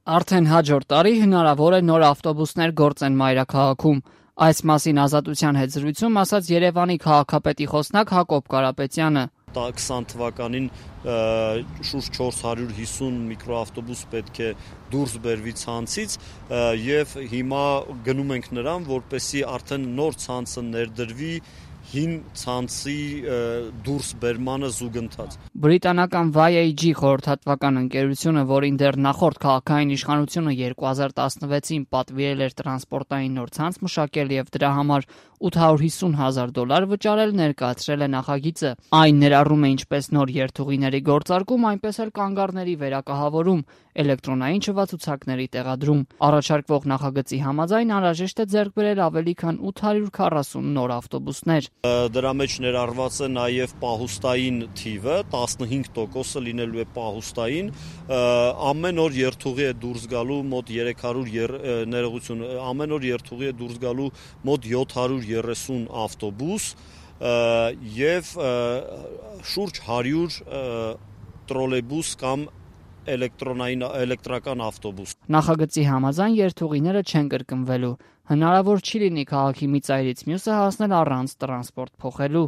Արդեն հաջորդ տարի հնարավոր է նոր ավտոբուսներ գործեն մայրաքաղաքում։ Այս մասին Ազատության հետ զրույցում ասաց Երևանի քաղաքապետի խոսնակ Հակոբ Կարապետյանը։ 20 թվականին շուրջ 450 միկրոավտոբուս պետք է դուրս բերվի ցանցից եւ հիմա գնում ենք նրան, որպեսզի արդեն նոր ցանցը ներդրվի հին ցանցի դուրս բերմանը զուգընթաց։ Բրիտանական YAG խորհրդատվական ընկերությունը, որին դեռ նախորդ քաղաքային իշխանությունը 2016-ին պատվիրել էր տրանսպորտային նոր ցանց մշակել եւ դրա համար $850,000 վճարել, ներկայացրել է նախագիծը։ Այն ներառում է ինչպես նոր երթուղիների գործարկում, այնպես էլ կանգառների վերակահավորում, էլեկտրոնային չվացուցակների տեղադրում։ Առաջարկվող նախագծի համաձայն անհրաժեշտ է ձեռք բերել ավելի քան 840 նոր ավտոբուսներ։ Դրա մեջ ներառված է նաև պահուստային թիվը, 15% լինելու է պահուստային, ամեն օր երթուղի է դուրս գալու մոտ 300 ներողություն, ամեն օր երթուղի է դուրս գալու մոտ 730 ավտոբուս եւ շուրջ 100 տրոլեյբուս կամ էլեկտրական ավտոբուս։ Նախագծի համաձայն երթուղիները չեն կրկնվելու։ Հնարավոր չի լինի քաղաքի մի ծայրից մյուսը հասնել առանց տրանսպորտ փոխելու։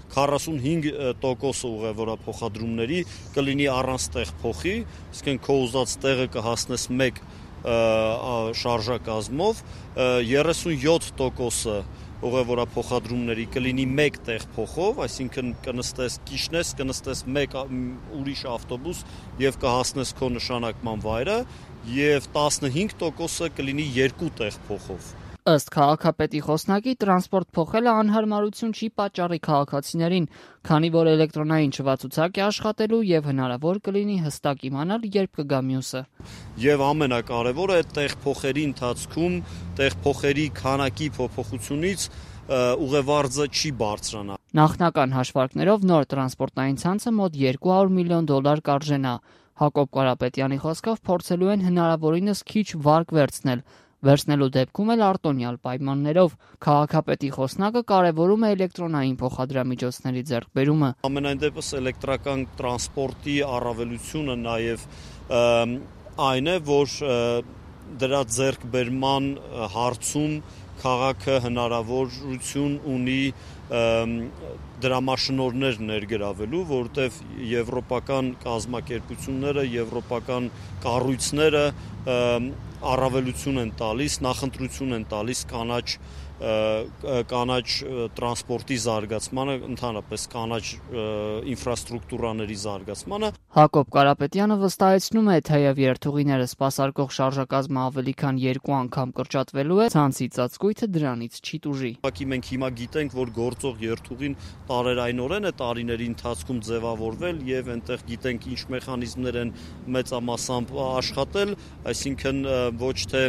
45% ուղևորափոխադրումների կլինի առանց տեղ փոխի, իսկ քո ուզած տեղը կհասնես մեկ շարժակազմով, 37% ուղևորափոխադրումների կլինի մեկ տեղ փոխով, այսինքն կնստես կիշնես, կնստես մեկ ուրիշ ավտոբուս եւ կհասնես քո նշանակման վայրը, եւ 15% կլինի երկու տեղ փոխով։ Ըստ քաղաքապետի խոսնակի, տրանսպորտ փոխելը անհարմարություն չի պատճառի քաղաքացիներին, քանի որ էլեկտրոնային չվացուցակ է աշխատելու եւ հնարավոր կլինի հստակ իմանալ, երբ կգա մյուսը։ Եվ ամենակարևորը տեղ փոխերի ընթացքում տեղփոխերի քանակի փոփոխությունից ուղևարձը չի բարձրանա։ Նախնական հաշվարկներով նոր տրանսպորտային ցանցը մոտ $200 միլիոն կարժենա։ Հակոբ Կարապետյանի խոսքով փորձելու են հնարավորինս քիչ վարկ վերցնելու դեպքում էլ արտոնյալ պայմաններով։ Քաղաքապետի խոսնակը կարևորում է էլեկտրոնային փոխադրամիջոցների ձեռքբերումը։ Ամենայն դեպս էլեկտրական տրանսպորտի առավելությունը նաև այն է, որ դրա ձեռքբերման հարցում քաղաքը հնարավորություն ունի դրամաշնորհներ ներգրավելու, որտեղ եվրոպական կազմակերպությունները, եվրոպական կառույցները առավելություն են տալիս, նախընտրություն են տալիս կանաչ տրանսպորտի զարգացմանը, ընդհանրապես կանաչ ինֆրաստրուկտուրաների զարգացմանը։ Հակոբ Կարապետյանը վստահեցնում է, թեև երթուղիները սպասարկող շարժակազմը ավելի քան 2 անգամ կրճատվելու է, ցանցի ծածկույթը դրանից չի տուժի։ Ուղղակի մենք հիմա գիտենք, որ գործող երթուղին տարերայնորեն է տարիների ընթացքում ձևավորվել եւ այնտեղ գիտենք ինչ մեխանիզմներ են մեծամասամբ աշխատել, այսինքն ոչ թե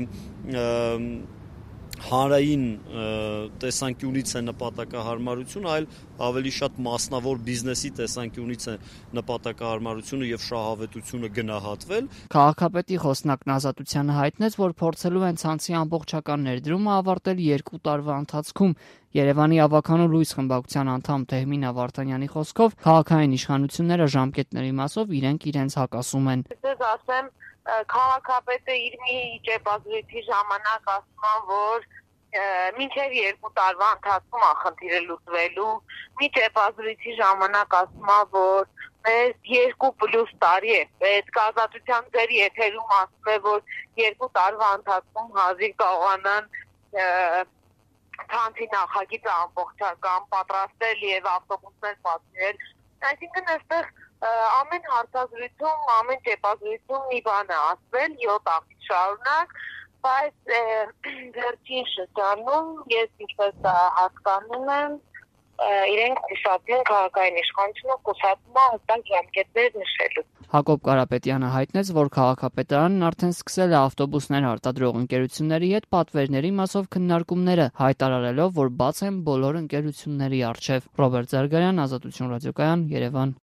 հանրային տեսանկյունից է նպատակահարմարություն, այլ ավելի շատ մասնավոր բիզնեսի տեսանկյունից է նպատակահարմարությունը եւ շահավետությունը գնահատվել։ Քաղաքապետի խոսնակն Ազատությանը հայտնեց, որ փորձելու են ցանցի ամբողջական ներդրումը ավարտել 2 տարվա ընթացքում։ Երևանի ավականու լույս խմբակցության անդամ Թեհմինա Վարդանյանի խոսքով քաղաքային իշխանությունները ժամկետների մասով իրենց հակասում են։ Ես ասեմ, քաղաքապետը իր մի ճեպազրույցի ժամանակ ասում է, որ մինչև 2 տարվա ընթացքում է խնդիրը լուծվելու, մի ճեպազրույցի ժամանակ ասում է, որ մեզ 2+ տարի է պետք, Ազատության ձեր եթերում ասում է, որ 2 տարվա ընթացքում հազիվ կարողանան ցանցի նախագիծը ամբողջական պատրաստել եւ ավտոբուսներ պատվիրել։ Այսինքն այստեղ ամեն հարցազրույցում, ամեն ճեպազրույցում մի բան է ասվել 7 ամիս շարունակ, բայց վերջին շրջանում ես ինչպես հասկանում եմ, իրենք կուսակցում քաղաքային իշխանությունը կուսակցում է հստակ ժամկետներ նշելու։ Հակոբ Կարապետյանը հայտնեց, որ քաղաքապետարանն արդեն սկսել է ավտոբուսներ արտադրող ընկերությունների հետ պատվերների մասով քննարկումները, հայտարարելով, որ բաց են բոլոր ընկերությունների առջև։ Ռոբերտ Զարգարյան, Ազատություն ռադիոկայան, Երևան։